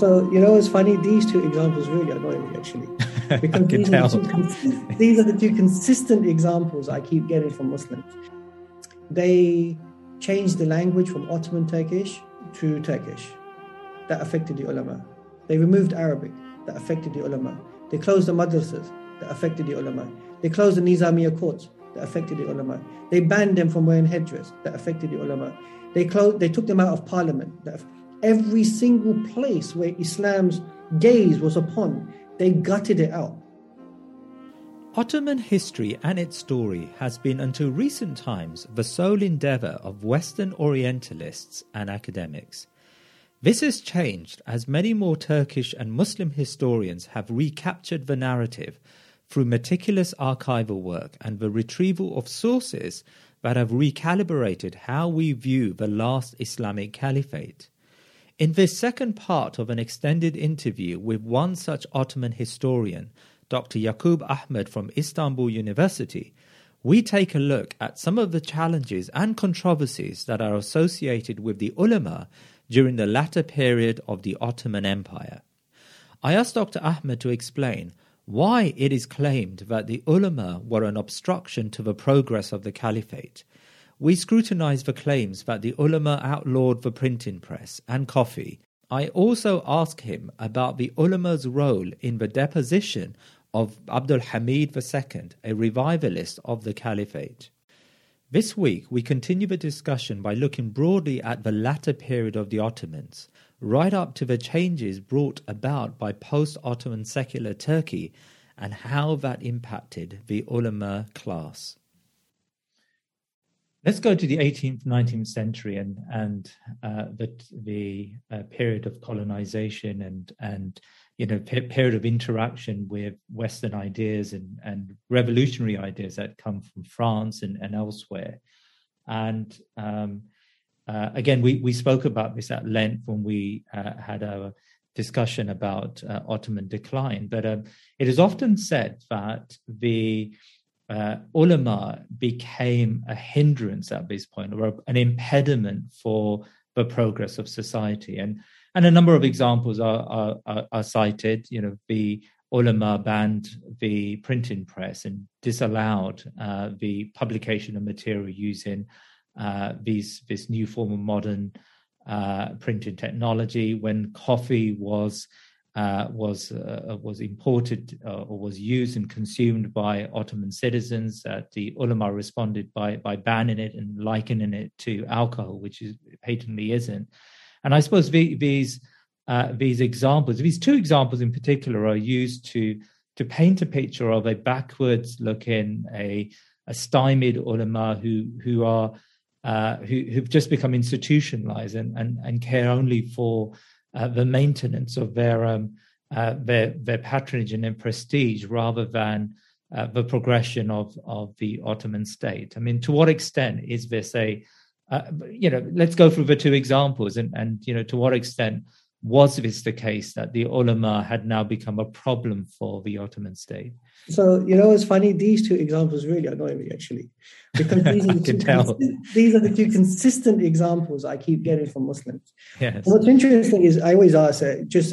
So, it's funny, these two examples really annoy me, actually. Because these are the two consistent examples I keep getting from Muslims. They changed the language from Ottoman Turkish to Turkish. That affected the ulama. They removed Arabic. That affected the ulama. They closed the madrasas. That affected the ulama. They closed the Nizamiya courts. That affected the ulama. They banned them from wearing headdress. That affected the ulama. They took them out of parliament. Every single place where Islam's gaze was upon, they gutted it out. Ottoman history and its story has been until recent times the sole endeavour of Western Orientalists and academics. This has changed as many more Turkish and Muslim historians have recaptured the narrative through meticulous archival work and the retrieval of sources that have recalibrated how we view the last Islamic caliphate. In this second part of an extended interview with one such Ottoman historian, Dr. Yaqub Ahmed from Istanbul University, we take a look at some of the challenges and controversies that are associated with the ulama during the latter period of the Ottoman Empire. I asked Dr. Ahmed to explain why it is claimed that the ulama were an obstruction to the progress of the caliphate. We scrutinise the claims that the ulama outlawed the printing press and coffee. I also ask him about the ulama's role in the deposition of Abdul Hamid II, a revivalist of the caliphate. This week, we continue the discussion by looking broadly at the latter period of the Ottomans, right up to the changes brought about by post-Ottoman secular Turkey and how that impacted the ulama class. Let's go to the 18th, 19th century and the period of colonization and period of interaction with Western ideas and revolutionary ideas that come from France and elsewhere. And again, we spoke about this at length when we had our discussion about Ottoman decline. But it is often said that the ulama became a hindrance at this point, or an impediment for the progress of society. And a number of examples are cited. The ulama banned the printing press and disallowed the publication of material using this new form of modern printing technology. When coffee was imported or was used and consumed by Ottoman citizens, the ulama responded by banning it and likening it to alcohol, which it patently isn't. And I suppose these examples, these two examples in particular, are used to paint a picture of a backwards-looking, a stymied ulama who've just become institutionalized and care only for the maintenance of their patronage and their prestige, rather than the progression of the Ottoman state. I mean, to what extent is this let's go through the two examples and to what extent was this the case that the ulama had now become a problem for the Ottoman state? So, it's funny, these two examples really annoy me, actually, because these are the two consistent examples I keep getting from Muslims. Yes. And what's interesting is I always ask, just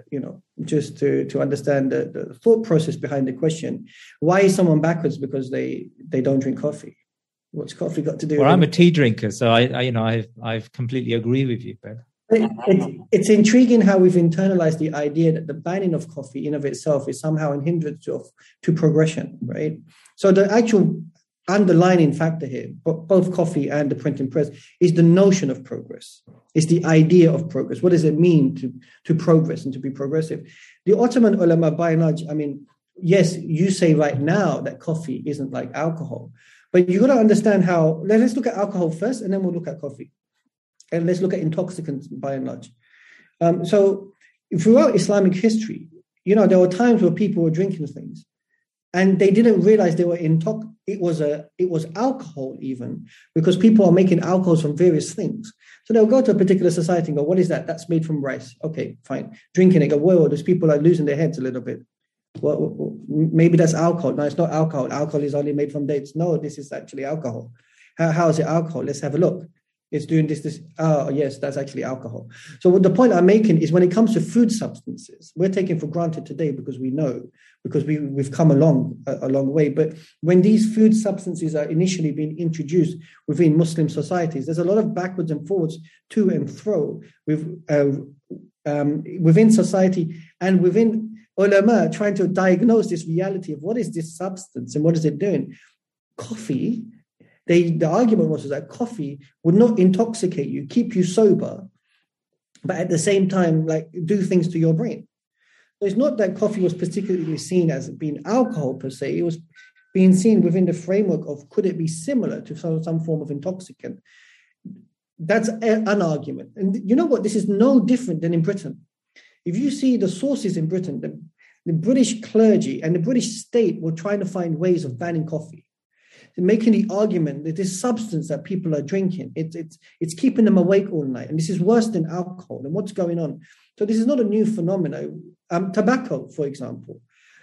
to understand the thought process behind the question, why is someone backwards because they don't drink coffee? What's coffee got to do with it? Well, I'm a tea drinker, so I completely agree with you, Ben. It's intriguing how we've internalized the idea that the banning of coffee in of itself is somehow a hindrance to progression, right? So the actual underlying factor here, both coffee and the printing press, is the notion of progress. It's the idea of progress. What does it mean to progress and to be progressive? The Ottoman ulama, by and large, I mean, yes, you say right now that coffee isn't like alcohol, but you got to understand how. Let's look at alcohol first, and then we'll look at coffee. And let's look at intoxicants by and large. So throughout Islamic history, there were times where people were drinking things and they didn't realize they were it was alcohol even, because people are making alcohols from various things. So they'll go to a particular society and go, what is that? That's made from rice. Okay, fine. Drinking it, go, whoa, those people are losing their heads a little bit. Well, maybe that's alcohol. No, it's not alcohol. Alcohol is only made from dates. No, this is actually alcohol. How is it alcohol? Let's have a look. it's doing this. Oh, yes, that's actually alcohol. So what the point I'm making is when it comes to food substances, we're taking for granted today because we know, because we've come a long way. But when these food substances are initially being introduced within Muslim societies, there's a lot of backwards and forwards to and fro within society and within ulama trying to diagnose this reality of what is this substance and what is it doing. Coffee, the argument was that coffee would not intoxicate you, keep you sober, but at the same time, like, do things to your brain. So it's not that coffee was particularly seen as being alcohol per se. It was being seen within the framework of could it be similar to some form of intoxicant. That's an argument. And you know what? This is no different than in Britain. If you see the sources in Britain, the British clergy and the British state were trying to find ways of banning coffee, making the argument that this substance that people are drinking, it's keeping them awake all night. And this is worse than alcohol. And what's going on? So this is not a new phenomenon. Tobacco, for example.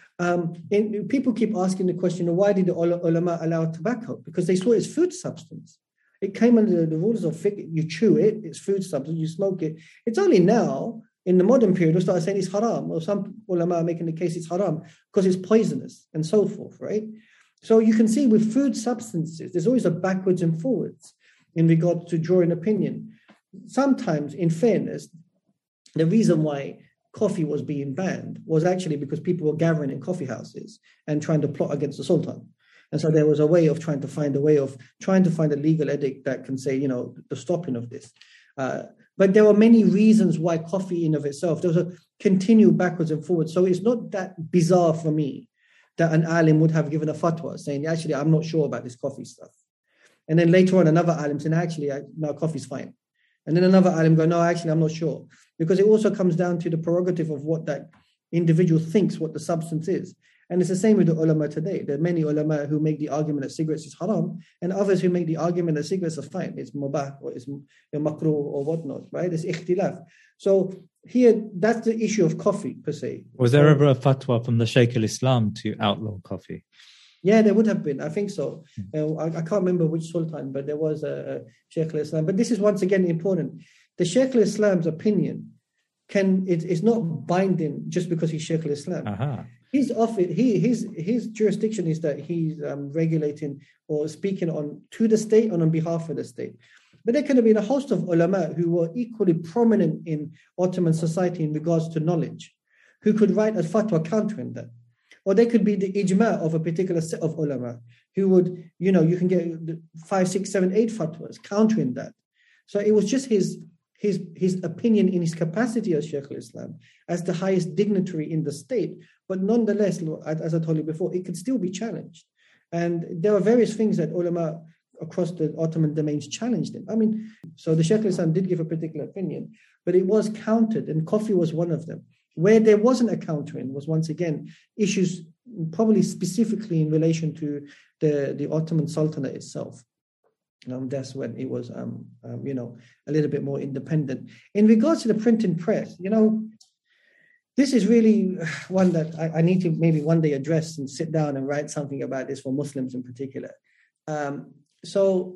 People keep asking the question, why did the ulama allow tobacco? Because they saw it as food substance. It came under the rules of fiqh. You chew it, it's food substance, you smoke it. It's only now, in the modern period, we start saying it's haram, or some ulama are making the case it's haram because it's poisonous and so forth, right? So you can see with food substances, there's always a backwards and forwards in regard to drawing opinion. Sometimes, in fairness, the reason why coffee was being banned was actually because people were gathering in coffee houses and trying to plot against the Sultan. And so there was a way of trying to find a legal edict that can say, the stopping of this. But there were many reasons why coffee in of itself, there was a continued backwards and forwards. So it's not that bizarre for me that an alim would have given a fatwa saying, actually, I'm not sure about this coffee stuff. And then later on, another alim saying, actually, no, coffee's fine. And then another alim going, no, actually, I'm not sure. Because it also comes down to the prerogative of what that individual thinks what the substance is. And it's the same with the ulama today. There are many ulama who make the argument that cigarettes is haram, and others who make the argument that cigarettes are fine. It's mubah or it's makruh or whatnot, right? It's ikhtilaf. So here, that's the issue of coffee per se. Was there ever a fatwa from the Shaykh al-Islam to outlaw coffee? Yeah, there would have been. I think so. I can't remember which sultan, but there was a Shaykh al-Islam. But this is once again important. The Shaykh al-Islam's opinion it's not binding just because he's Shaykh al-Islam. Uh-huh. His jurisdiction is that he's regulating or speaking to the state and on behalf of the state. But there could have been a host of ulama who were equally prominent in Ottoman society in regards to knowledge, who could write a fatwa countering that. Or they could be the ijma of a particular set of ulama who would, you can get 5, 6, 7, 8 fatwas countering that. So it was just his opinion in his capacity as Shaykh al-Islam, as the highest dignitary in the state. But nonetheless, as I told you before, it could still be challenged. And there are various things that ulama across the Ottoman domains challenged him. So the Shaykh al-Islam did give a particular opinion, but it was countered, and coffee was one of them. Where there wasn't a countering was, once again, issues probably specifically in relation to the Ottoman Sultanate itself. That's when it was, a little bit more independent. In regards to the printing press, this is really one that I need to maybe one day address and sit down and write something about this for Muslims in particular. So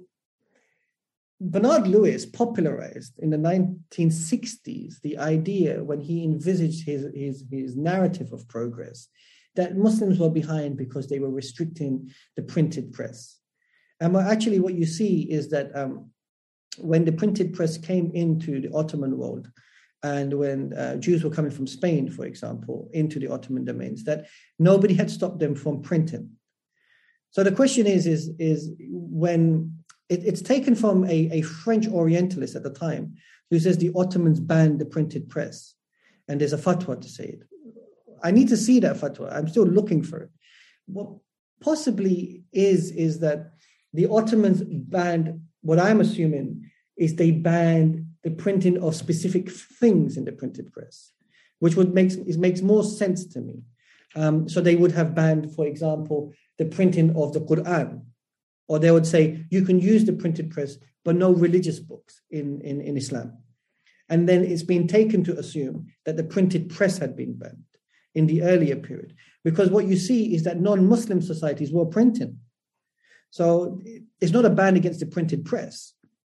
Bernard Lewis popularized in the 1960s the idea when he envisaged his narrative of progress that Muslims were behind because they were restricting the printed press. And actually what you see is that when the printed press came into the Ottoman world, and when Jews were coming from Spain, for example, into the Ottoman domains, that nobody had stopped them from printing. So the question is when it's taken from a French Orientalist at the time who says the Ottomans banned the printed press, and there's a fatwa to say it. I need to see that fatwa. I'm still looking for it. What possibly is that the Ottomans banned, what I'm assuming is they banned the printing of specific things in the printed press, which makes more sense to me. So they would have banned, for example, the printing of the Quran, or they would say you can use the printed press, but no religious books in Islam. And then it's been taken to assume that the printed press had been banned in the earlier period, because what you see is that non-Muslim societies were printing. So it's not a ban against the printed press.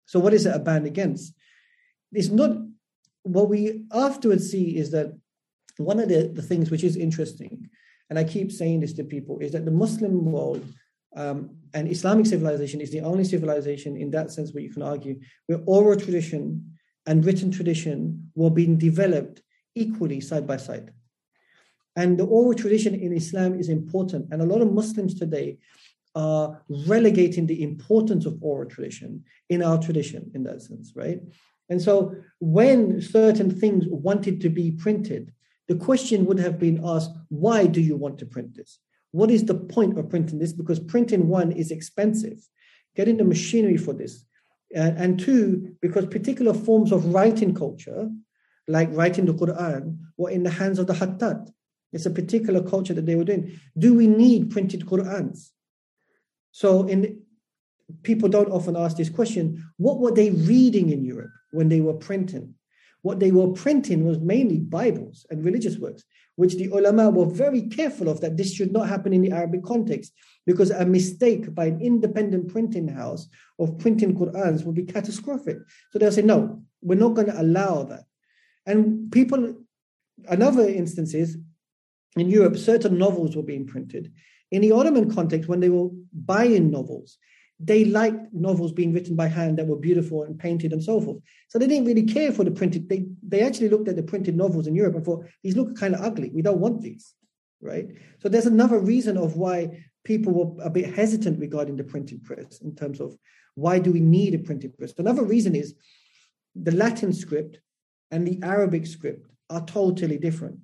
So what is it a ban against? It's not, what we afterwards see is that one of the things which is interesting, and I keep saying this to people, is that the Muslim world and Islamic civilization is the only civilization in that sense where you can argue where oral tradition and written tradition were being developed equally side by side. And the oral tradition in Islam is important. And a lot of Muslims today are relegating the importance of oral tradition in our tradition in that sense, right? And so when certain things wanted to be printed, the question would have been asked, why do you want to print this? What is the point of printing this? Because printing, one, is expensive. Getting the machinery for this. And two, because particular forms of writing culture, like writing the Quran, were in the hands of the Hattat. It's a particular culture that they were doing. Do we need printed Qurans? So people don't often ask this question. What were they reading in Europe when they were printing? What they were printing was mainly Bibles and religious works, which the ulama were very careful of, that this should not happen in the Arabic context, because a mistake by an independent printing house of printing Qurans would be catastrophic. So they'll say, no, we're not going to allow that. And another instance is, in Europe, certain novels were being printed. In the Ottoman context, when they were buying novels, they liked novels being written by hand that were beautiful and painted and so forth. So they didn't really care for the printed. They actually looked at the printed novels in Europe and thought, these look kind of ugly. We don't want these, right? So there's another reason of why people were a bit hesitant regarding the printed press in terms of why do we need a printed press? Another reason is the Latin script and the Arabic script are totally different.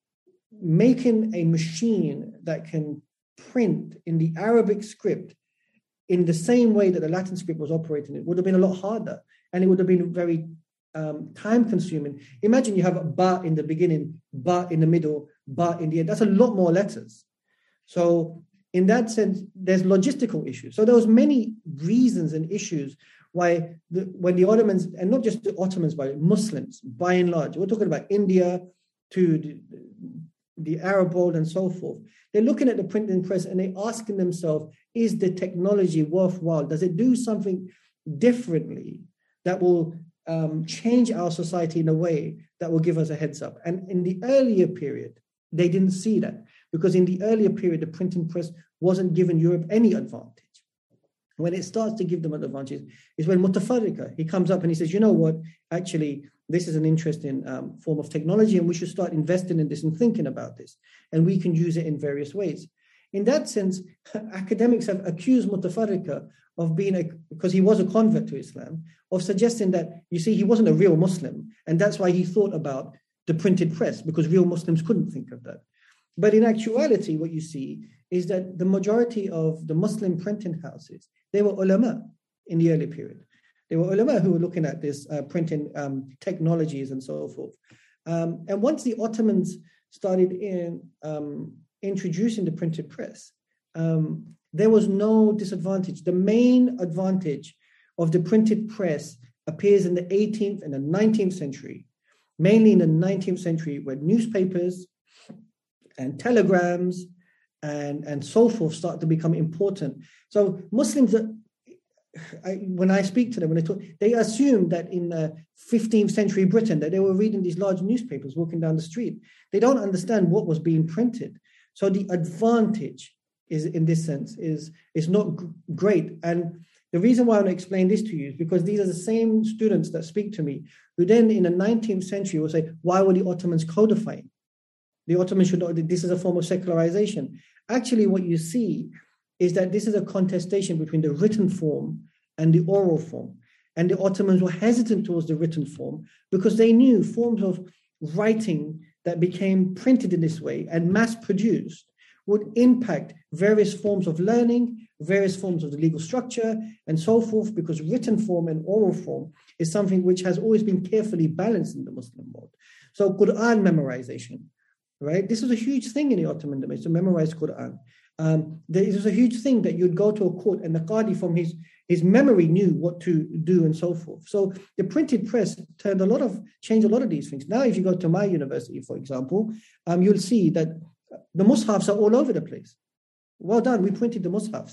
Making a machine that can print in the Arabic script in the same way that the Latin script was operating, it would have been a lot harder, and it would have been very time-consuming. Imagine you have a ba in the beginning, ba in the middle, ba in the end. That's a lot more letters. So in that sense, there's logistical issues. So there was many reasons and issues why when the Ottomans, and not just the Ottomans, but Muslims, by and large, we're talking about India to the Arab world and so forth, they're looking at the printing press and they're asking themselves, is the technology worthwhile? Does it do something differently that will change our society in a way that will give us a heads up? And in the earlier period, they didn't see that, because in the earlier period, the printing press wasn't giving Europe any advantage. When it starts to give them an advantage is when Mutafarrika, he comes up and he says, you know what, actually, this is an interesting form of technology and we should start investing in this and thinking about this. And we can use it in various ways. In that sense, academics have accused Mutafarrika of being, because he was a convert to Islam, of suggesting that, you see, he wasn't a real Muslim. And that's why he thought about the printed press, because real Muslims couldn't think of that. But in actuality, what you see is that the majority of the Muslim printing houses, they were ulama in the early period. They were ulama who were looking at this printing technologies and so forth. And once the Ottomans started introducing the printed press, there was no disadvantage. The main advantage of the printed press appears in the 18th and the 19th century, mainly in the 19th century, where newspapers and telegrams and so forth start to become important. So Muslims, when I speak to them, when they talk, they assume that in 15th century Britain, that they were reading these large newspapers walking down the street. They don't understand what was being printed. So the advantage is, in this sense, is not great. And the reason why I want to explain this to you is because these are the same students that speak to me, who then in the 19th century will say, why were the Ottomans codifying? The Ottomans should not, this is a form of secularization. Actually, what you see is that this is a contestation between the written form and the oral form. And the Ottomans were hesitant towards the written form because they knew forms of writing that became printed in this way and mass-produced would impact various forms of learning, various forms of the legal structure, and so forth, because written form and oral form is something which has always been carefully balanced in the Muslim world. So Quran memorization, right? This was a huge thing in the Ottoman domain, to memorize Quran. It was a huge thing that you'd go to a court and the Qadi from his memory knew what to do and so forth. So the printed press changed a lot of these things. Now, if you go to my university, for example, you'll see that the mushafs are all over the place. Well done, we printed the mushafs.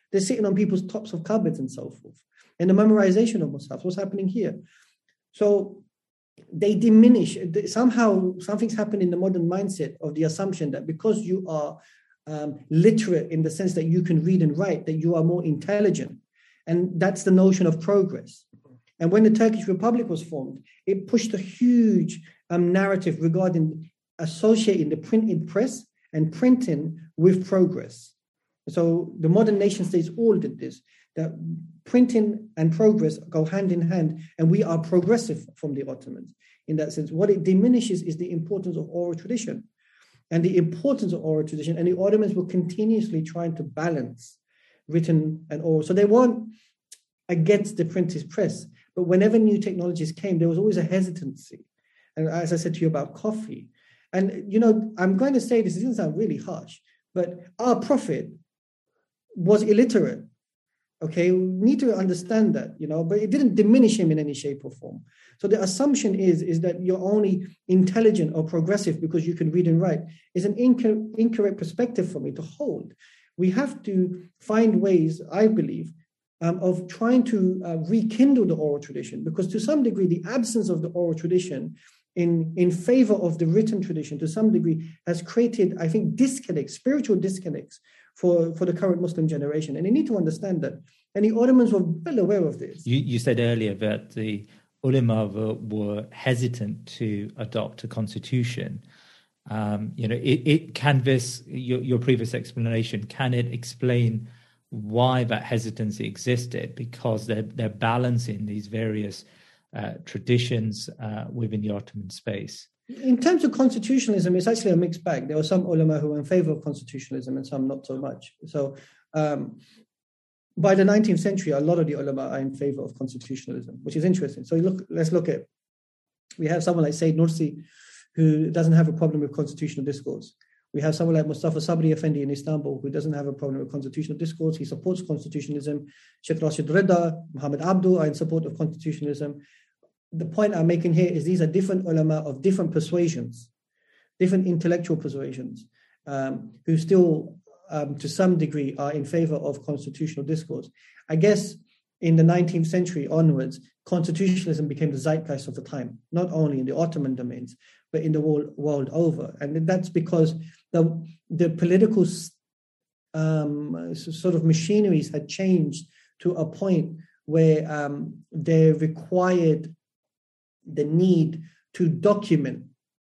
They're sitting on people's tops of cupboards and so forth. And the memorization of mushaf, what's happening here? So they diminish. Somehow something's happened in the modern mindset of the assumption that because you are literate in the sense that you can read and write, that you are more intelligent. And that's the notion of progress. And when the Turkish Republic was formed, it pushed a huge narrative regarding associating the printed press and printing with progress. So the modern nation states all did this, that printing and progress go hand in hand, and we are progressive from the Ottomans in that sense. What it diminishes is the importance of oral tradition and the importance of oral tradition, and the Ottomans were continuously trying to balance written and oral. So they weren't against the printed press, but whenever new technologies came, there was always a hesitancy. And as I said to you about coffee, and I'm going to say this, it doesn't sound really harsh, but our prophet was illiterate. Okay, we need to understand that, but it didn't diminish him in any shape or form. So the assumption is that you're only intelligent or progressive because you can read and write is an incorrect perspective for me to hold. We have to find ways, I believe, of trying to rekindle the oral tradition, because to some degree, the absence of the oral tradition in favor of the written tradition to some degree has created, I think, disconnects, spiritual disconnects for the current Muslim generation. And they need to understand that. And the Ottomans were well aware of this. You said earlier that the ulama were hesitant to adopt a constitution. Can this, your previous explanation, can it explain why that hesitancy existed? Because they're balancing these various traditions within the Ottoman space. In terms of constitutionalism, it's actually a mixed bag. There were some ulama who were in favor of constitutionalism and some not so much. So by the 19th century, a lot of the ulama are in favor of constitutionalism, which is interesting. So let's look at, we have someone like Sayyid Nursi, who doesn't have a problem with constitutional discourse. We have someone like Mustafa Sabri Effendi in Istanbul, who doesn't have a problem with constitutional discourse. He supports constitutionalism. Sheikh Rashid Rida, Muhammad Abdu are in support of constitutionalism. The point I'm making here is these are different ulama of different persuasions, different intellectual persuasions, who still, to some degree, are in favor of constitutional discourse. I guess in the 19th century onwards, constitutionalism became the zeitgeist of the time, not only in the Ottoman domains, but in the world over. And that's because the political sort of machineries had changed to a point where they required the need to document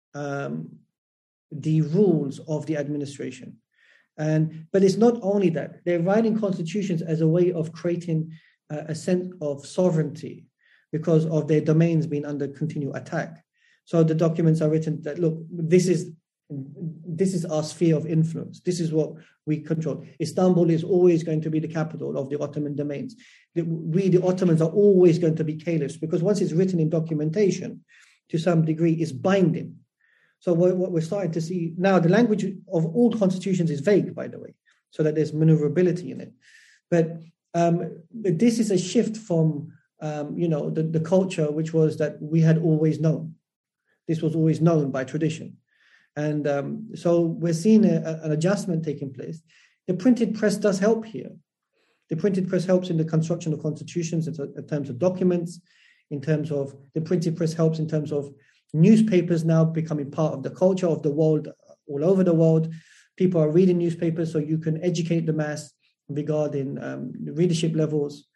the rules of the administration. But it's not only that. They're writing constitutions as a way of creating a sense of sovereignty because of their domains being under continual attack. So the documents are written that, look, this is our sphere of influence. This is what we control. Istanbul is always going to be the capital of the Ottoman domains. We, the Ottomans, are always going to be caliphs, because once it's written in documentation, to some degree, it's binding. So what we're starting to see now, the language of all constitutions is vague, by the way, so that there's maneuverability in it. But this is a shift from, the culture, which was that we had always known. This was always known by tradition. And so we're seeing an adjustment taking place. The printed press does help here. The printed press helps in the construction of constitutions in terms of documents, in terms of the printed press helps in terms of newspapers now becoming part of the culture of the world, all over the world. People are reading newspapers, so you can educate the mass regarding readership levels.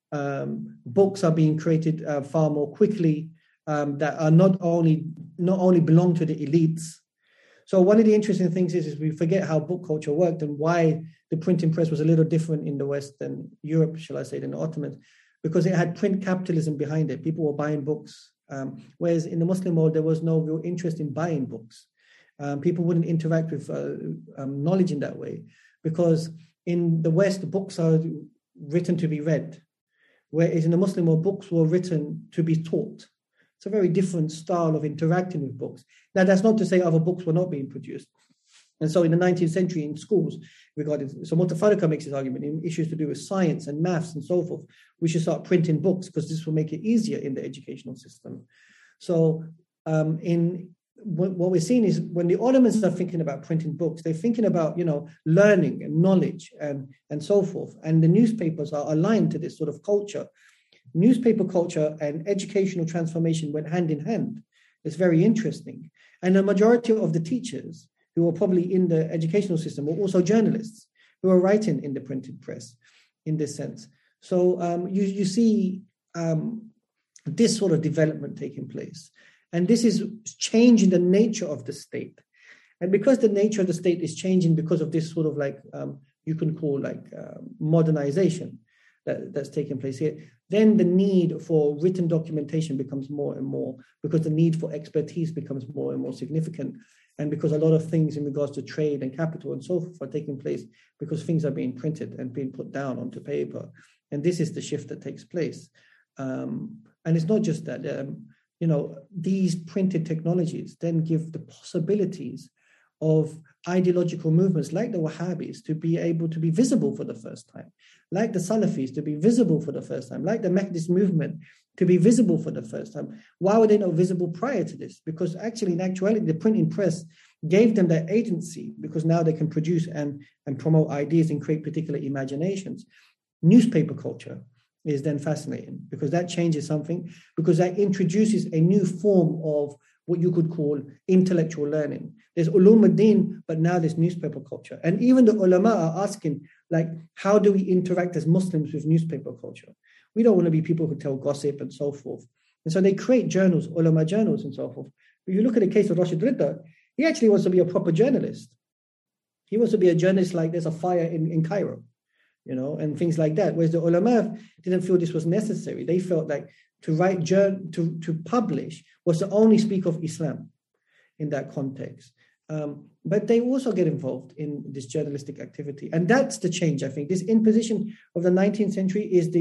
Books are being created far more quickly that are not only belong to the elites. So one of the interesting things is we forget how book culture worked and why the printing press was a little different in the West than Europe, shall I say, than the Ottomans, because it had print capitalism behind it. People were buying books, whereas in the Muslim world, there was no real interest in buying books. People wouldn't interact with knowledge in that way, because in the West, books are written to be read, whereas in the Muslim world, books were written to be taught. It's a very different style of interacting with books. Now, that's not to say other books were not being produced. And so in the 19th century in schools, so Mutafarrika makes his argument in issues to do with science and maths and so forth, we should start printing books because this will make it easier in the educational system. So in what we're seeing is when the Ottomans are thinking about printing books, they're thinking about, learning and knowledge and so forth. And the newspapers are aligned to this sort of culture. Newspaper culture and educational transformation went hand in hand. It's very interesting. And the majority of the teachers who were probably in the educational system were also journalists who were writing in the printed press in this sense. So you see this sort of development taking place. And this is changing the nature of the state. And because the nature of the state is changing because of this sort of you can call modernization that's taking place here, then the need for written documentation becomes more and more, because the need for expertise becomes more and more significant. And because a lot of things in regards to trade and capital and so forth are taking place because things are being printed and being put down onto paper. And this is the shift that takes place. And it's not just that, these printed technologies then give the possibilities of ideological movements like the Wahhabis to be able to be visible for the first time, like the Salafis to be visible for the first time, like the Mahdist movement to be visible for the first time. Why were they not visible prior to this? Because actually, in actuality, the printing press gave them that agency, because now they can produce and promote ideas and create particular imaginations. Newspaper culture is then fascinating, because that changes something, because that introduces a new form of what you could call intellectual learning. There's ulum ad-din, but now there's newspaper culture. And even the ulama are asking, how do we interact as Muslims with newspaper culture? We don't want to be people who tell gossip and so forth. And so they create journals, ulama journals and so forth. If you look at the case of Rashid Ridda, he actually wants to be a proper journalist. He wants to be a journalist like there's a fire in Cairo, and things like that. Whereas the ulama didn't feel this was necessary. They felt like to write, to publish was to only speak of Islam in that context. But they also get involved in this journalistic activity. And that's the change, I think. This imposition of the 19th century is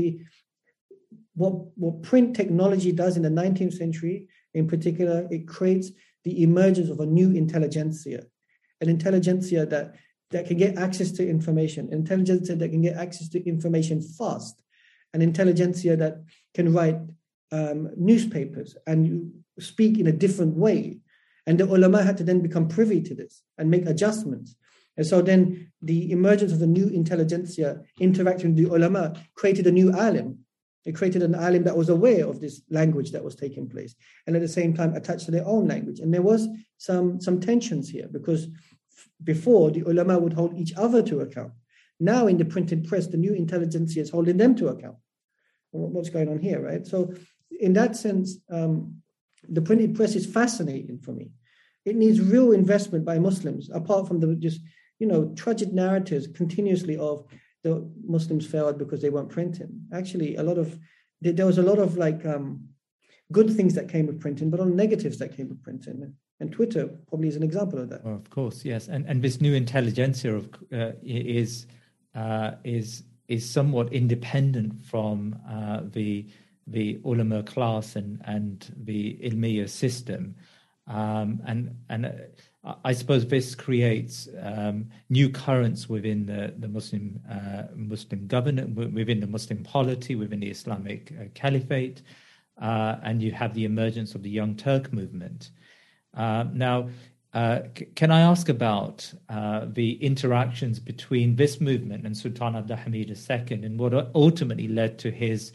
what print technology does in the 19th century in particular. It creates the emergence of a new intelligentsia, an intelligentsia that can get access to information, an intelligentsia that can get access to information fast, an intelligentsia that can write newspapers and you speak in a different way. And the ulama had to then become privy to this and make adjustments. And so then the emergence of the new intelligentsia interacting with the ulama created a new alim. It created an alim that was aware of this language that was taking place, and at the same time attached to their own language. And there was some tensions here, because before the ulama would hold each other to account. Now in the printed press, the new intelligentsia is holding them to account. What's going on here, right? So in that sense, the printed press is fascinating for me. It needs real investment by Muslims, apart from the just, tragic narratives continuously of the Muslims failed because they weren't printing. Actually, there was a lot of good things that came with printing, but on negatives that came with printing. And Twitter probably is an example of that. Well, of course, yes. And this new intelligentsia is somewhat independent from the ulama class and the ilmiya system. And I suppose this creates new currents within the Muslim government, within the Muslim polity, within the Islamic Caliphate, and you have the emergence of the Young Turk movement. Now, can I ask about the interactions between this movement and Sultan Abdul Hamid II, and what ultimately led to his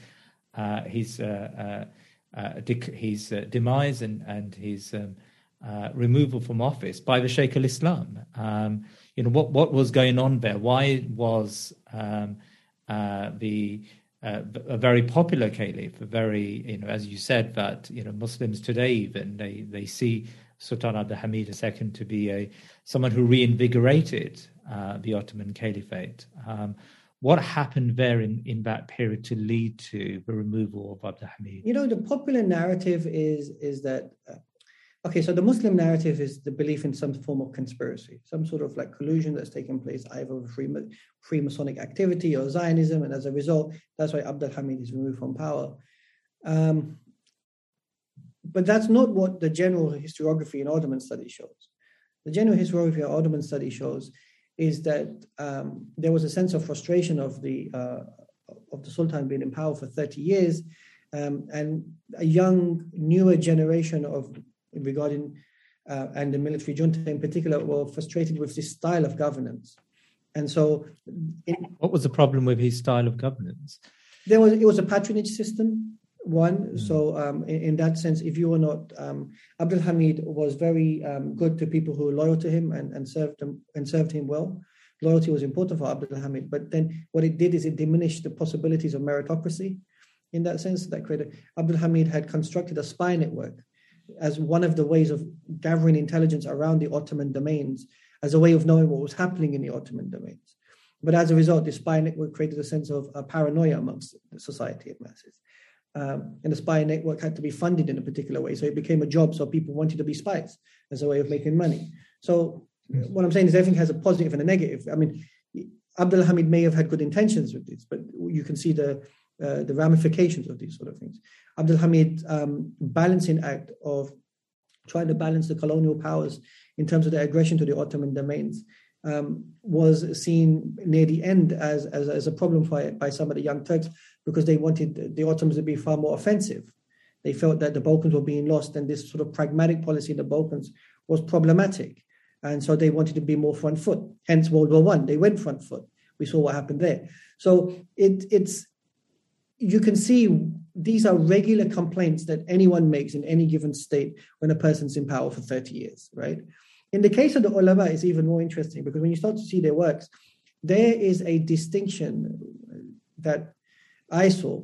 demise and his removal from office by the Sheikh al-Islam? What was going on there? Why was a very popular caliph, as you said, that Muslims today even they see Sultan Abdul Hamid II to be someone who reinvigorated the Ottoman Caliphate? What happened there in that period to lead to the removal of Abdul Hamid? The popular narrative is that, so the Muslim narrative is the belief in some form of conspiracy, some sort of collusion that's taken place, either with Freemasonic activity or Zionism, and as a result, that's why Abdul Hamid is removed from power. But that's not what the general historiography in Ottoman study shows. The general historiography of Ottoman study shows is that there was a sense of frustration of the Sultan being in power for 30 years, and a young, newer generation regarding and the military junta in particular were frustrated with this style of governance. And so... What was the problem with his style of governance? It was a patronage system, one. So in that sense, if you were not... Abdul Hamid was very good to people who were loyal to him and served him well. Loyalty was important for Abdul Hamid. But then what it did is it diminished the possibilities of meritocracy. In that sense, that created... Abdul Hamid had constructed a spy network as one of the ways of gathering intelligence around the Ottoman domains, as a way of knowing what was happening in the Ottoman domains. But as a result, the spy network created a sense of paranoia amongst the society of masses. And the spy network had to be funded in a particular way. So it became a job. So people wanted to be spies as a way of making money. So what I'm saying is everything has a positive and a negative. I mean, Abdul Hamid may have had good intentions with this, but you can see the ramifications of these sort of things. Abdul Hamid's balancing act of trying to balance the colonial powers in terms of their aggression to the Ottoman domains was seen near the end as a problem by some of the young Turks, because they wanted the Ottomans to be far more offensive. They felt that the Balkans were being lost, and this sort of pragmatic policy in the Balkans was problematic. And so they wanted to be more front foot. Hence World War I, they went front foot. We saw what happened there. So it's you can see these are regular complaints that anyone makes in any given state when a person's in power for 30 years, right? In the case of the ulama, it's even more interesting, because when you start to see their works, there is a distinction that I saw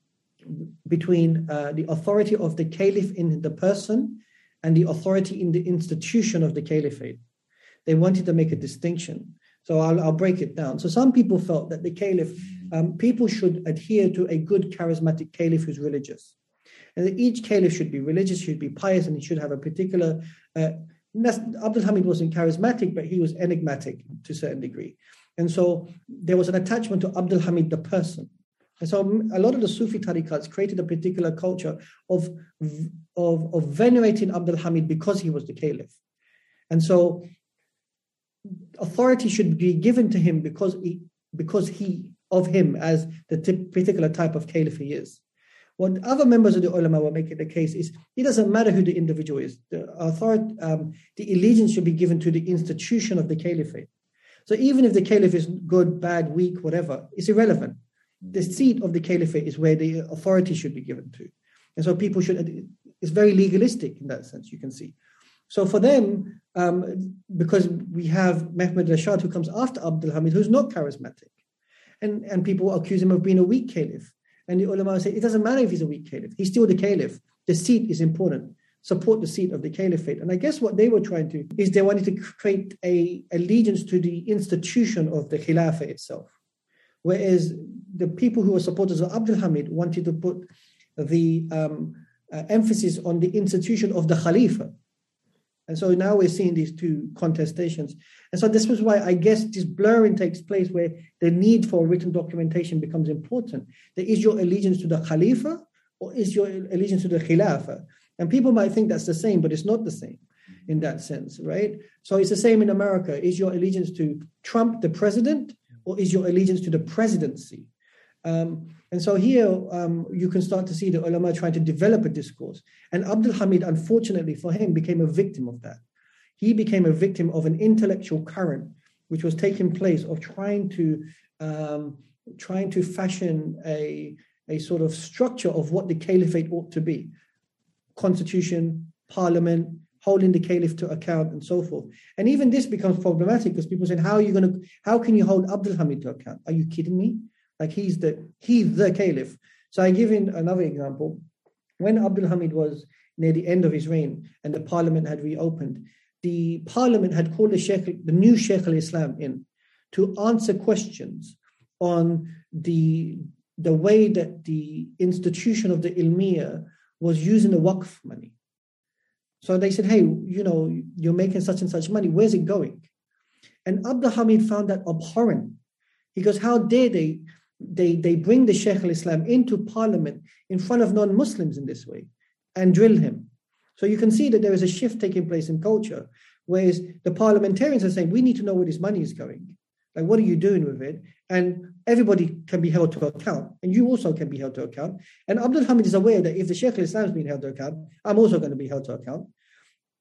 between the authority of the caliph in the person and the authority in the institution of the caliphate. They wanted to make a distinction. So I'll break it down. So some people felt that the caliph, people should adhere to a good charismatic caliph who's religious. And that each caliph should be religious, should be pious, and he should have a particular... Abdul Hamid wasn't charismatic, but he was enigmatic to a certain degree. And so there was an attachment to Abdul Hamid, the person. And so a lot of the Sufi tariqats created a particular culture of venerating Abdul Hamid because he was the caliph. And so authority should be given to him because of him as the particular type of caliph he is. What other members of the ulama were making the case is it doesn't matter who the individual is. The authority, the allegiance should be given to the institution of the caliphate. So even if the caliph is good, bad, weak, whatever, it's irrelevant. The seat of the caliphate is where the authority should be given to. And so people should, it's very legalistic in that sense, you can see. So for them, because we have Mehmed Rashad who comes after Abdul Hamid, who's not charismatic, and people accuse him of being a weak caliph. And the ulama say, it doesn't matter if he's a weak caliph. He's still the caliph. The seat is important. Support the seat of the caliphate. And I guess what they were trying to is they wanted to create a allegiance to the institution of the khilafah itself. Whereas the people who were supporters of Abdul Hamid wanted to put the emphasis on the institution of the Khalifa. And so now we're seeing these two contestations. And so this was why I guess this blurring takes place, where the need for written documentation becomes important. That is your allegiance to the Khalifa or is your allegiance to the Khilafah? And people might think that's the same, but it's not the same in that sense, right? So it's the same in America. Is your allegiance to Trump, the president, or is your allegiance to the presidency? And so here you can start to see the ulama trying to develop a discourse. And Abdul Hamid, unfortunately for him, became a victim of that. He became a victim of an intellectual current which was taking place of trying to fashion a sort of structure of what the caliphate ought to be. Constitution, parliament, holding the caliph to account, and so forth. And even this becomes problematic because people say, how can you hold Abdul Hamid to account? Are you kidding me? Like he's the caliph. So I give in another example. When Abdul Hamid was near the end of his reign and the parliament had reopened, the parliament had called the new Sheikh al-Islam in to answer questions on the way that the institution of the Ilmiya was using the Waqf money. So they said, hey, you're making such and such money. Where's it going? And Abdul Hamid found that abhorrent. He goes, how dare they bring the Sheikh al-Islam into parliament in front of non-Muslims in this way and drill him. So you can see that there is a shift taking place in culture, whereas the parliamentarians are saying, we need to know where this money is going. Like, what are you doing with it? And everybody can be held to account. And you also can be held to account. And Abdul Hamid is aware that if the Sheikh al-Islam is being held to account, I'm also going to be held to account.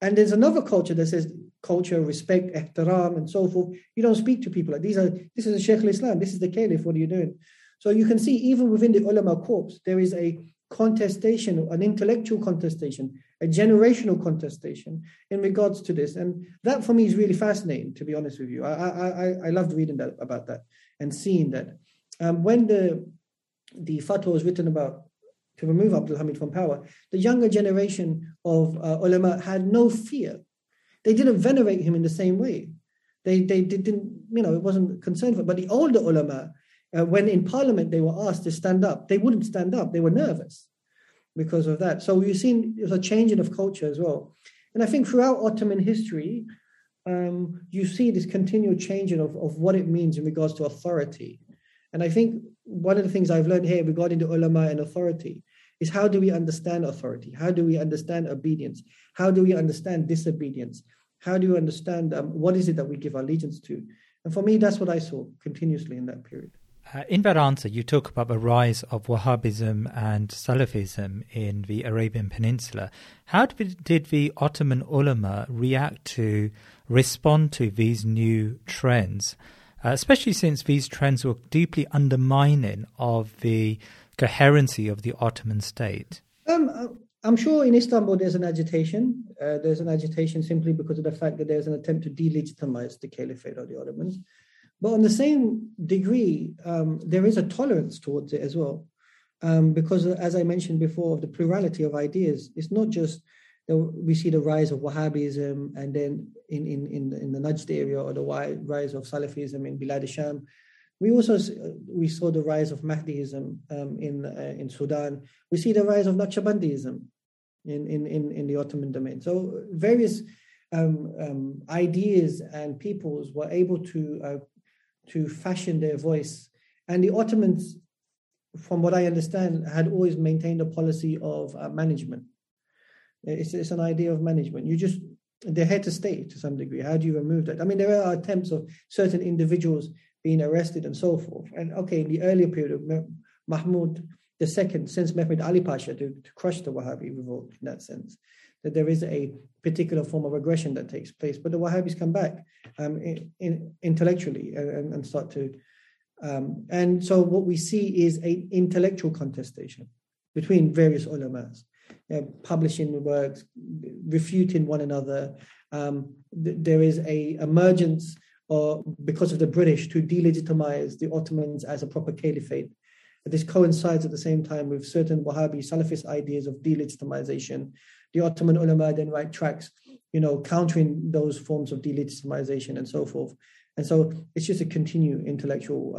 And there's another culture that says culture, respect, ihtiram, and so forth. You don't speak to people like this is a Shaykh al-Islam, this is the Caliph, what are you doing? So you can see even within the ulama corps, there is a contestation, an intellectual contestation, a generational contestation in regards to this. And that for me is really fascinating, to be honest with you. I loved reading about that and seeing that. When the fatwa was written about to remove Abdul Hamid from power, the younger generation of ulama had no fear. They didn't venerate him in the same way. They didn't, it wasn't concerned for it. But the older ulama, when in parliament they were asked to stand up, they wouldn't stand up. They were nervous because of that. So you've seen there's a changing of culture as well. And I think throughout Ottoman history, you see this continual changing of what it means in regards to authority. And I think one of the things I've learned here regarding the ulama and authority is how do we understand authority? How do we understand obedience? How do we understand disobedience? How do you understand what is it that we give allegiance to? And for me, that's what I saw continuously in that period. In that answer, you talk about the rise of Wahhabism and Salafism in the Arabian Peninsula. How did the Ottoman ulama respond to these new trends, especially since these trends were deeply undermining of the coherency of the Ottoman state? I'm sure in Istanbul there's an agitation. There's an agitation simply because of the fact that there's an attempt to delegitimize the Caliphate of the Ottomans. But on the same degree, there is a tolerance towards it as well. Because as I mentioned before, of the plurality of ideas, it's not just that we see the rise of Wahhabism and then in the Najd area, or the rise of Salafism in Bilad al-Sham. We saw the rise of Mahdiism in Sudan. We see the rise of Naqshbandism in the Ottoman domain. So various ideas and peoples were able to fashion their voice. And the Ottomans, from what I understand, had always maintained a policy of management. It's an idea of management. They're here to stay to some degree. How do you remove that? I mean, there are attempts of certain individuals being arrested and so forth. And okay, in the earlier period of Mahmud II, since Mehmed Ali Pasha to crush the Wahhabi revolt in that sense, that there is a particular form of aggression that takes place. But the Wahhabis come back intellectually and start to... and so what we see is an intellectual contestation between various ulamas, publishing works, refuting one another. There is a emergence because of the British to delegitimize the Ottomans as a proper caliphate. This coincides at the same time with certain Wahhabi Salafist ideas of delegitimization. The Ottoman ulama then write tracts, countering those forms of delegitimization and so forth. And so it's just a continued intellectual,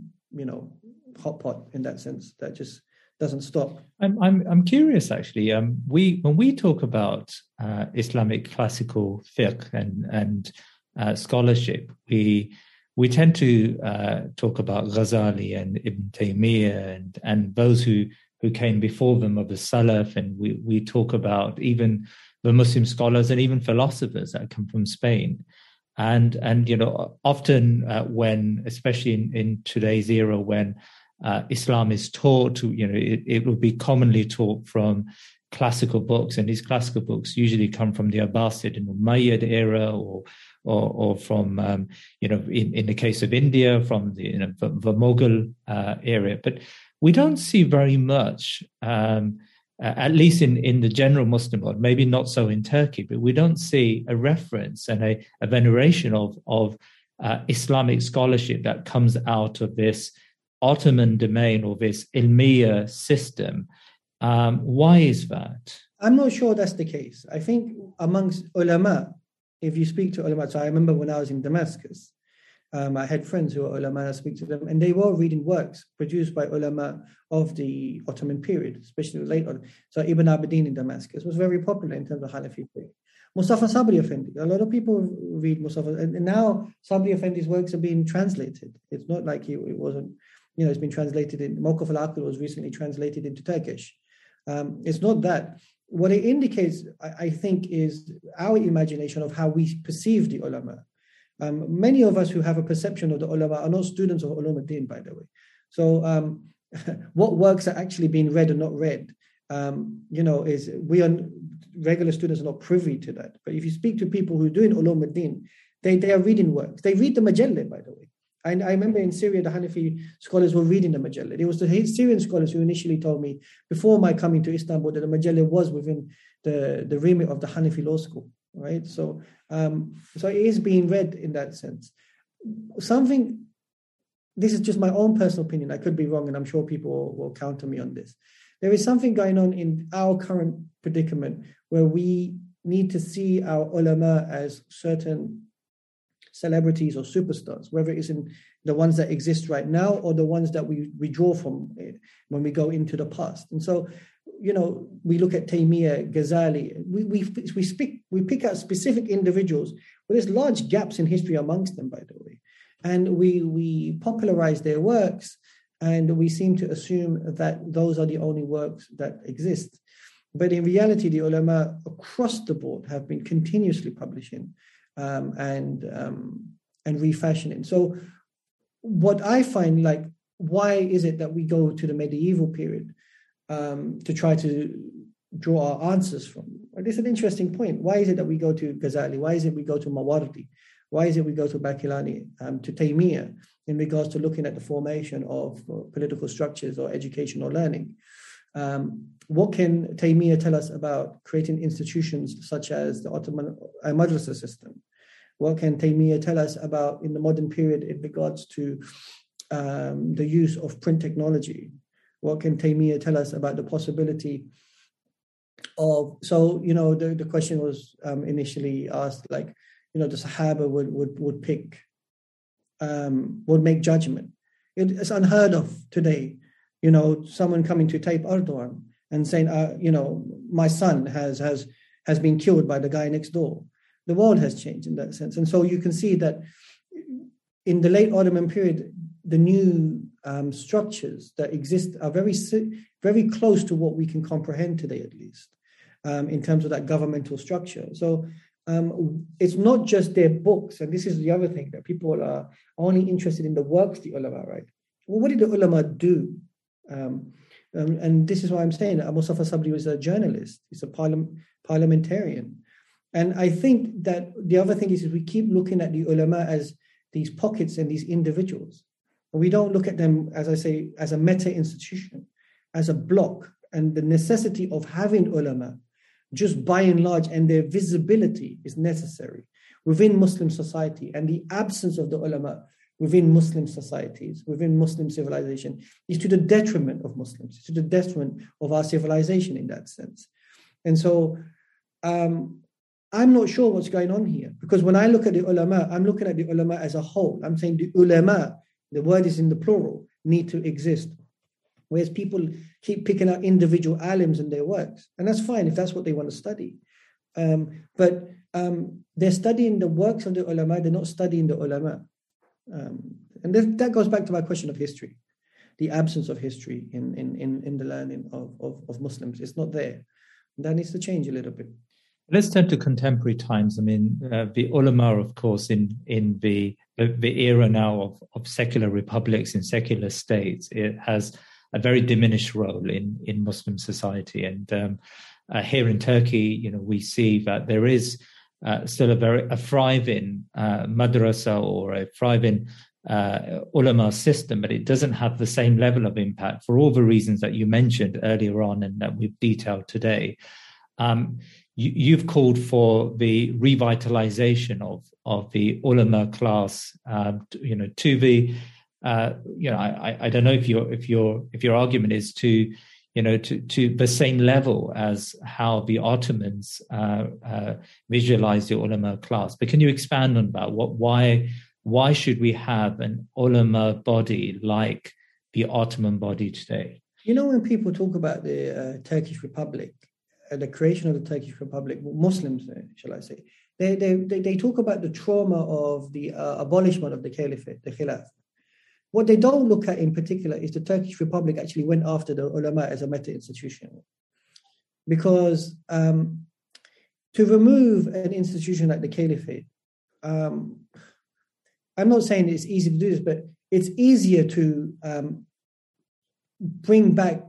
hot pot in that sense that just doesn't stop. I'm curious actually. When we talk about Islamic classical fiqh and scholarship, we tend to talk about Ghazali and Ibn Taymiyyah and those who came before them of the Salaf, and we talk about even the Muslim scholars and even philosophers that come from Spain. And often when, especially in today's era, when Islam is taught, it will be commonly taught from classical books, and these classical books usually come from the Abbasid and Umayyad era, or from in the case of India, from the Mughal era. But we don't see very much, at least in the general Muslim world, maybe not so in Turkey, but we don't see a reference and a veneration of Islamic scholarship that comes out of this Ottoman domain or this Ilmiya system. Why is that? I'm not sure that's the case. I think amongst ulama, if you speak to ulama, so I remember when I was in Damascus, I had friends who were ulama, I speak to them, and they were reading works produced by ulama of the Ottoman period, especially the late Ottoman. So Ibn Abidin in Damascus was very popular in terms of Hanafi fiqh. Mustafa Sabri Effendi, a lot of people read Mustafa, and now Sabri Effendi's works are being translated. It's not like it wasn't, it's been translated in, Mawqif al-Aql was recently translated into Turkish. It's not that. What it indicates, I think, is our imagination of how we perceive the ulama. Many of us who have a perception of the ulama are not students of ulum ad-din, by the way. So what works are actually being read or not read is we are regular students are not privy to that. But if you speak to people who are doing ulum ad-din, they are reading works. They read the Majallah, by the way. And I remember in Syria, the Hanafi scholars were reading the Majallah. It was the Syrian scholars who initially told me before my coming to Istanbul that the Majallah was within the remit of the Hanafi law school, right? So it is being read in that sense. This is just my own personal opinion. I could be wrong, and I'm sure people will counter me on this. There is something going on in our current predicament where we need to see our ulama as certain celebrities or superstars, whether it's in the ones that exist right now or the ones that we draw from when we go into the past. And so, we look at Taymiyyah, Ghazali, we pick out specific individuals, but there's large gaps in history amongst them, by the way. And we popularize their works, and we seem to assume that those are the only works that exist. But in reality, the ulama across the board have been continuously publishing and refashioning. So what I find, why is it that we go to the medieval period to try to draw our answers from? This is an interesting point. Why is it that we go to Ghazali? Why is it we go to Mawardi? Why is it we go to Baqillani, to Taymiyyah, in regards to looking at the formation of political structures or education or learning? What can Taymiyyah tell us about creating institutions such as the Ottoman madrasa system? What can Taymiyyah tell us about in the modern period in regards to the use of print technology? What can Taymiyyah tell us about the possibility of, the question was initially asked, the Sahaba would make judgment. It's unheard of today, someone coming to tape Erdogan and saying, my son has been killed by the guy next door. The world has changed in that sense. And so you can see that in the late Ottoman period, the new structures that exist are very, very close to what we can comprehend today, at least, in terms of that governmental structure. So it's not just their books, and this is the other thing, that people are only interested in the works of the ulama, right? Well, what did the ulama do? And this is why I'm saying that Mustafa Sabri was a journalist. He's a parliamentarian. And I think that the other thing is we keep looking at the ulama as these pockets and these individuals. We don't look at them, as I say, as a meta-institution, as a block, and the necessity of having ulama just by and large, and their visibility is necessary within Muslim society, and the absence of the ulama within Muslim societies, within Muslim civilization, is to the detriment of Muslims, to the detriment of our civilization in that sense. And so I'm not sure what's going on here, because when I look at the ulama, I'm looking at the ulama as a whole. I'm saying the ulama, the word is in the plural, need to exist. Whereas people keep picking out individual alims in their works. And that's fine if that's what they want to study. But they're studying the works of the ulama, they're not studying the ulama. And that goes back to my question of history, the absence of history in the learning of Muslims. It's not there. That needs to change a little bit. Let's turn to contemporary times. I mean, the ulama, of course, in the era now of secular republics and secular states, it has a very diminished role in Muslim society. And here in Turkey, we see that there is still a thriving madrasa or a thriving ulama system, but it doesn't have the same level of impact for all the reasons that you mentioned earlier on and that we've detailed today. You've called for the revitalization of the ulama class, to the I don't know if your argument is to the same level as how the Ottomans visualized the ulama class. But can you expand on that? Why should we have an ulama body like the Ottoman body today? When people talk about the Turkish Republic, the creation of the Turkish Republic, Muslims, shall I say, they talk about the trauma of the abolishment of the caliphate, the khilaf. What they don't look at in particular is the Turkish Republic actually went after the ulama as a meta-institution. Because to remove an institution like the caliphate, I'm not saying it's easy to do this, but it's easier to bring back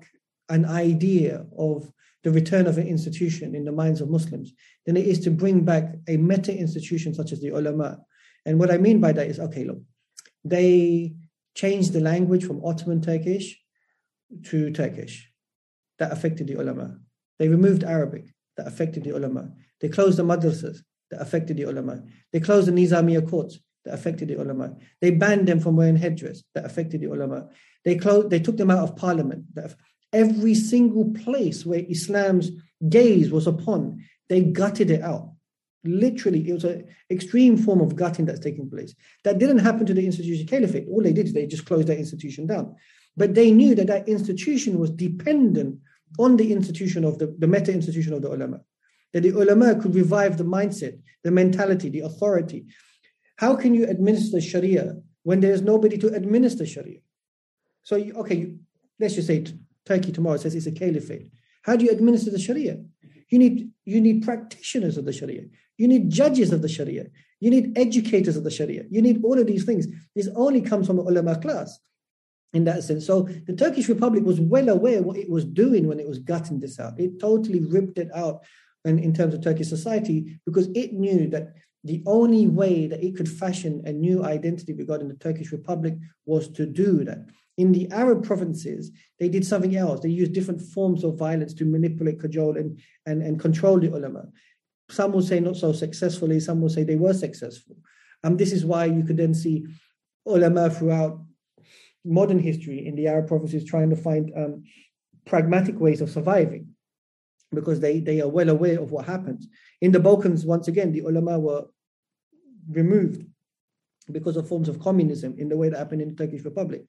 an idea of the return of an institution in the minds of Muslims than it is to bring back a meta-institution such as the ulama. And what I mean by that is, okay, look, they changed the language from Ottoman Turkish to Turkish. That affected the ulama. They removed Arabic. That affected the ulama. They closed the madrasas. That affected the ulama. They closed the Nizamiya courts. That affected the ulama. They banned them from wearing headdress. That affected the ulama. They took them out of parliament. Every single place where Islam's gaze was upon, they gutted it out. Literally, it was an extreme form of gutting that's taking place. That didn't happen to the institution caliphate. All they did is they just closed that institution down. But they knew that that institution was dependent on the institution of the meta-institution of the ulama. That the ulama could revive the mindset, the mentality, the authority. How can you administer Sharia when there is nobody to administer Sharia? So, let's just say Turkey tomorrow says it's a caliphate. How do you administer the Sharia? You need practitioners of the Sharia. You need judges of the Sharia. You need educators of the Sharia. You need all of these things. This only comes from the ulama class in that sense. So the Turkish Republic was well aware what it was doing when it was gutting this out. It totally ripped it out in terms of Turkish society because it knew that the only way that it could fashion a new identity regarding the Turkish Republic was to do that. In the Arab provinces, they did something else. They used different forms of violence to manipulate, cajole, and control the ulama. Some will say not so successfully, some will say they were successful. This is why you could then see ulama throughout modern history in the Arab provinces trying to find pragmatic ways of surviving because they are well aware of what happens. In the Balkans, once again, the ulama were removed because of forms of communism in the way that happened in the Turkish Republic.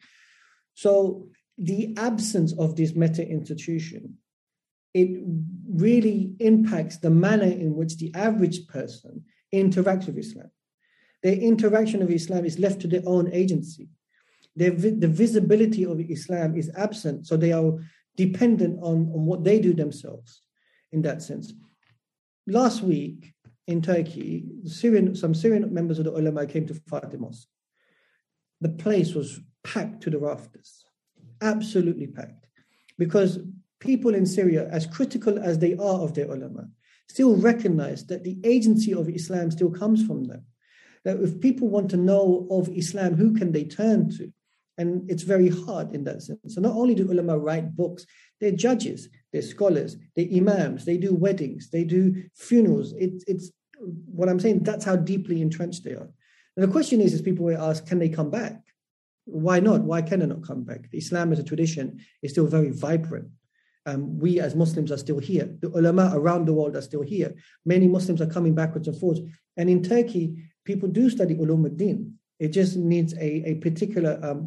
So the absence of this meta-institution, it really impacts the manner in which the average person interacts with Islam. Their interaction with Islam is left to their own agency. The visibility of Islam is absent, so they are dependent on what they do themselves in that sense. Last week in Turkey, some Syrian members of the ulama came to Fatih Mosque. The place was packed to the rafters, absolutely packed, because people in Syria, as critical as they are of their ulama, still recognize that the agency of Islam still comes from them. That if people want to know of Islam, who can they turn to? And it's very hard in that sense. So not only do ulama write books, they're judges, they're scholars, they're imams, they do weddings, they do funerals. It's what I'm saying, that's how deeply entrenched they are. And the question is people will ask, can they come back? Why not? Why can they not come back? Islam as a tradition is still very vibrant. We as Muslims are still here. The ulama around the world are still here. Many Muslims are coming backwards and forwards. And in Turkey, people do study ulum ad-din. It just needs a particular...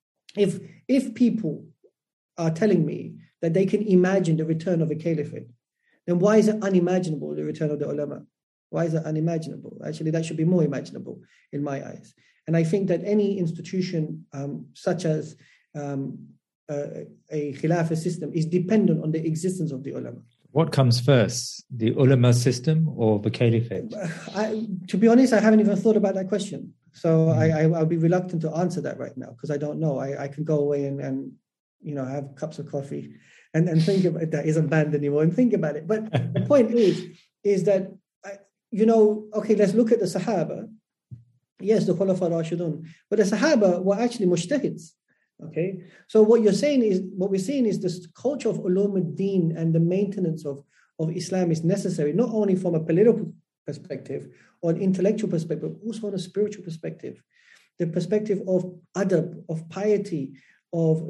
If people are telling me that they can imagine the return of a caliphate, then why is it unimaginable, the return of the ulama? Why is it unimaginable? Actually, that should be more imaginable in my eyes. And I think that any institution such as a khilafah system is dependent on the existence of the ulama. What comes first, the ulama system or the caliphate? To be honest, I haven't even thought about that question. So I'll be reluctant to answer that right now because I don't know. I can go away and have cups of coffee and think about it. That isn't banned anymore and think about it. But the point is that, okay, let's look at the Sahaba. Yes, the Khulafa Rashidun. But the Sahaba were actually mujtahids. Okay, so what we're saying is this culture of ulum ad-din and the maintenance of Islam is necessary, not only from a political perspective or an intellectual perspective, but also on a spiritual perspective. The perspective of adab, of piety, of,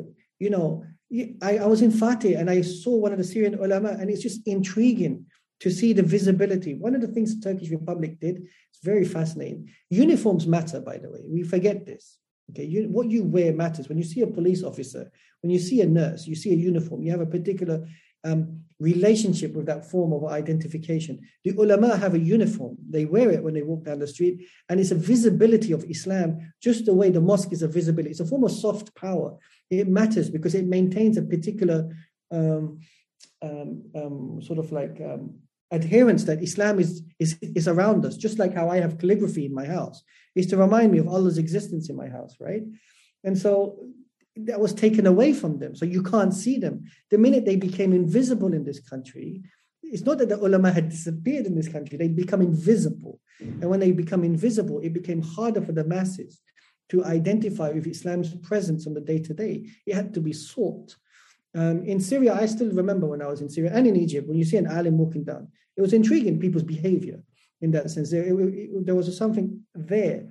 I was in Fatih and I saw one of the Syrian ulama and it's just intriguing to see the visibility. One of the things the Turkish Republic did, it's very fascinating. Uniforms matter, by the way. We forget this. Okay, what you wear matters. When you see a police officer, when you see a nurse, you see a uniform, you have a particular relationship with that form of identification. The ulama have a uniform. They wear it when they walk down the street, and it's a visibility of Islam, just the way the mosque is a visibility. It's a form of soft power. It matters because it maintains a particular adherence that Islam is around us, just like how I have calligraphy in my house. It's to remind me of Allah's existence in my house, right? And so that was taken away from them. So you can't see them. The minute they became invisible in this country, it's not that the ulama had disappeared in this country, they become invisible. And when they become invisible, it became harder for the masses to identify with Islam's presence on the day-to-day. It had to be sought. In Syria, I still remember when I was in Syria and in Egypt, when you see an alim walking down, it was intriguing, people's behavior in that sense. There was something there.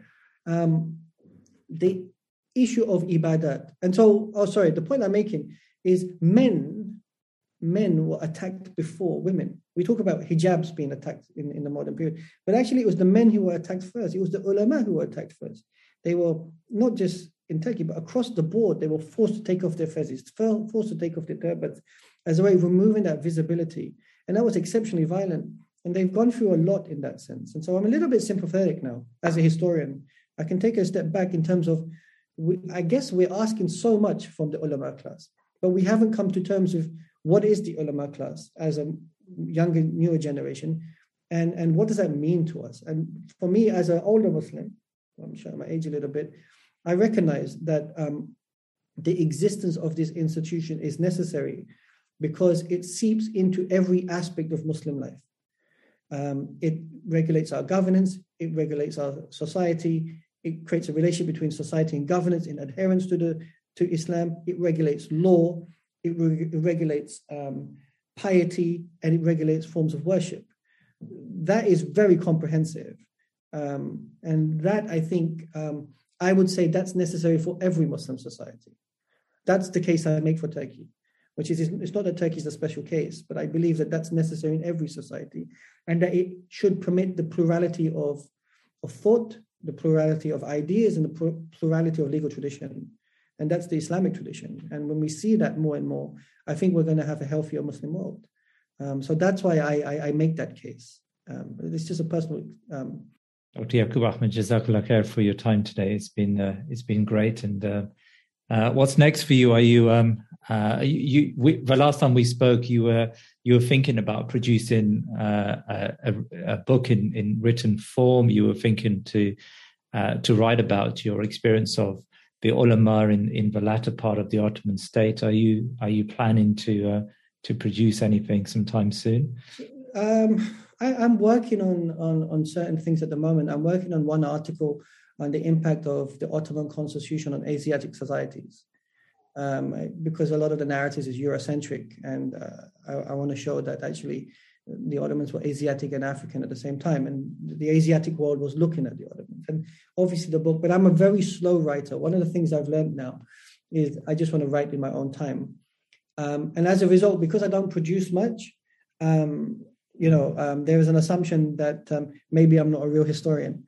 The issue of ibadat. And so, the point I'm making is men were attacked before women. We talk about hijabs being attacked in the modern period, but actually it was the men who were attacked first. It was the ulama who were attacked first. They were not just in Turkey, but across the board, they were forced to take off their fezes, forced to take off their turbans as a way of removing that visibility. And that was exceptionally violent. And they've gone through a lot in that sense. And so I'm a little bit sympathetic now as a historian. I can take a step back in terms of, I guess we're asking so much from the ulama class, but we haven't come to terms with what is the ulama class as a younger, newer generation, and what does that mean to us? And for me, as an older Muslim, I'm showing my age a little bit, I recognize that the existence of this institution is necessary because it seeps into every aspect of Muslim life. It regulates our governance, it regulates our society, it creates a relationship between society and governance in adherence to Islam, it regulates law, it regulates piety, and it regulates forms of worship. That is very comprehensive. And that, I think, I would say that's necessary for every Muslim society. That's the case I make for Turkey, which is, it's not that Turkey is a special case, but I believe that that's necessary in every society, and that it should permit the plurality of thought, the plurality of ideas, and the plurality of legal tradition. And that's the Islamic tradition. And when we see that more and more, I think we're going to have a healthier Muslim world. So that's why I make that case. It's just a personal... Dr. Yaqub Ahmed, Jazakallah khair for your time today. It's been great. And what's next for you? Are you the last time we spoke, you were thinking about producing a book in written form. You were thinking to write about your experience of the ulama in the latter part of the Ottoman state. Are you planning to produce anything sometime soon? I'm working on certain things at the moment. I'm working on one article on the impact of the Ottoman constitution on Asiatic societies, because a lot of the narratives is Eurocentric, and I want to show that actually the Ottomans were Asiatic and African at the same time, and the Asiatic world was looking at the Ottomans. And obviously the book, but I'm a very slow writer. One of the things I've learned now is I just want to write in my own time. And as a result, because I don't produce much, there is an assumption that maybe I'm not a real historian.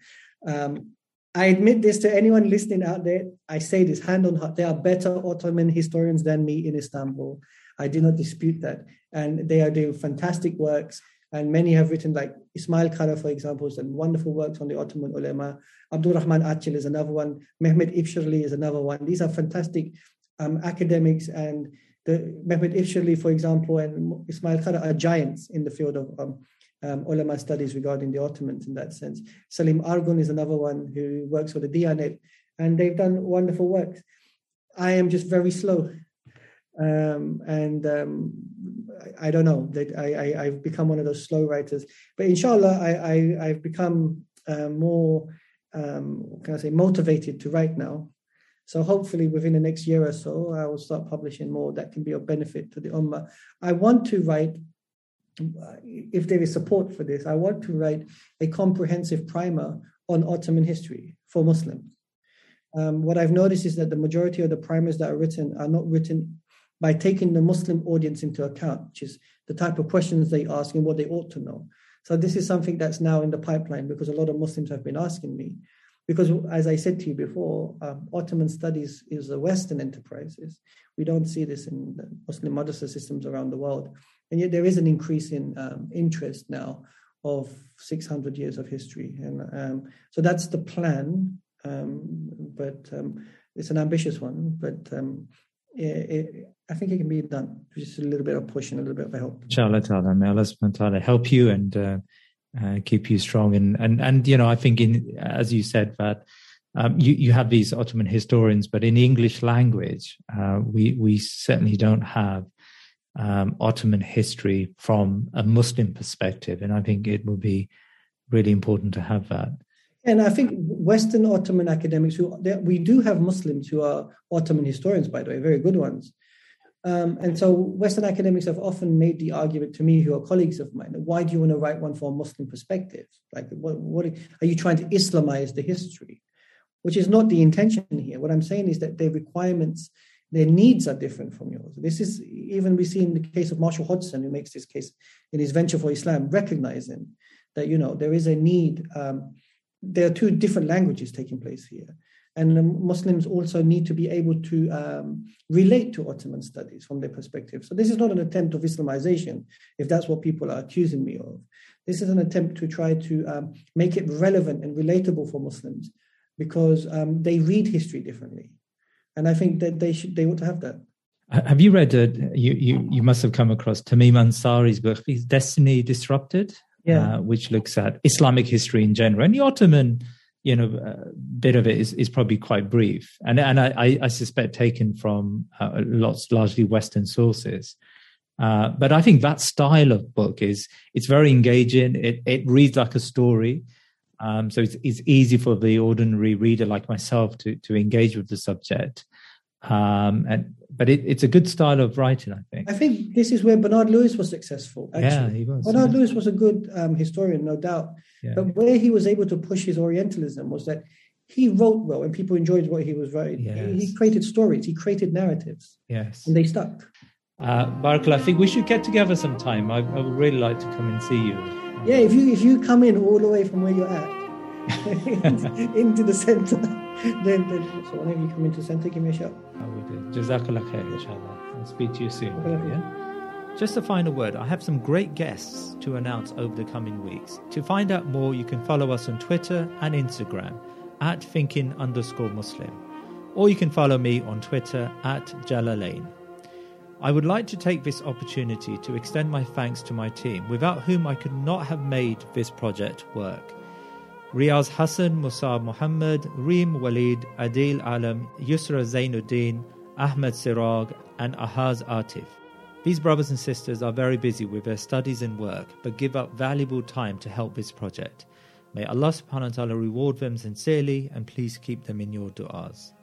I admit this to anyone listening out there. I say this hand on heart. There are better Ottoman historians than me in Istanbul. I do not dispute that. And they are doing fantastic works. And many have written, like Ismail Kara, for example, has done wonderful works on the Ottoman ulama. Abdurrahman Achil is another one. Mehmet Ifshirli is another one. These are fantastic academics. And Mehmet Ifshirli, for example, and Ismail Kara are giants in the field of ulama studies regarding the Ottomans in that sense. Salim Argun is another one who works for the Diyanet, and they've done wonderful works. I am just very slow. I don't know, that I've become one of those slow writers, but inshallah I've become more motivated to write now. So hopefully within the next year or so I will start publishing more that can be of benefit to the ummah. I want to write, if there is support for this, I want to write a comprehensive primer on Ottoman history for Muslims. What I've noticed is that the majority of the primers that are written are not written by taking the Muslim audience into account, which is the type of questions they ask and what they ought to know. So this is something that's now in the pipeline, because a lot of Muslims have been asking me. Because as I said to you before, Ottoman studies is a Western enterprise. We don't see this in the Muslim madrasa systems around the world. And yet there is an increase in interest now of 600 years of history. And so that's the plan, but it's an ambitious one. But I think it can be done. Just a little bit of push and a little bit of help. Inshallah ta'ala, may Allah subhanahu wa ta'ala help you and keep you strong. And I think as you said, that You have these Ottoman historians, but in the English language, we certainly don't have Ottoman history from a Muslim perspective. And I think it would be really important to have that. And I think Western Ottoman academics, we do have Muslims who are Ottoman historians, by the way, very good ones. And so Western academics have often made the argument to me, who are colleagues of mine, why do you want to write one from a Muslim perspective? Like, what are you trying to Islamize the history? Which is not the intention here. What I'm saying is that their requirements, their needs are different from yours. This is, even we see in the case of Marshall Hodgson, who makes this case in his Venture for Islam, recognizing that, there is a need. There are two different languages taking place here. And Muslims also need to be able to relate to Ottoman studies from their perspective. So this is not an attempt of Islamization, if that's what people are accusing me of. This is an attempt to try to make it relevant and relatable for Muslims, because they read history differently. And I think that they ought to have that. Have you read, you must have come across Tamim Ansari's book, Destiny Disrupted, which looks at Islamic history in general. And the Ottoman, bit of it is probably quite brief. And I suspect taken from largely Western sources. But I think that style of book it's very engaging. It reads like a story. So it's easy for the ordinary reader like myself to engage with the subject. But it's a good style of writing, I think. I think this is where Bernard Lewis was successful, actually. Yeah, he was. Bernard Lewis was a good historian, no doubt. Yeah. But where he was able to push his Orientalism was that he wrote well and people enjoyed what he was writing. Yes. He created stories, he created narratives. Yes. And they stuck. Barakallah, I think we should get together sometime. I would really like to come and see you. Yeah, if you come in all the way from where you're at into the center, then so whenever you come into the center, give me a shout. I will do. Jazakallah khair, inshallah. I'll speak to you soon. Yeah? Just a final word. I have some great guests to announce over the coming weeks. To find out more, you can follow us on Twitter and Instagram at thinking_Muslim. Or you can follow me on Twitter at Jalalain. I would like to take this opportunity to extend my thanks to my team, without whom I could not have made this project work. Riaz Hassan, Musab Muhammad, Reem Walid, Adil Alam, Yusra Zainuddin, Ahmed Sirag, and Ahaz Atif. These brothers and sisters are very busy with their studies and work, but give up valuable time to help this project. May Allah subhanahu wa ta'ala reward them sincerely, and please keep them in your du'as.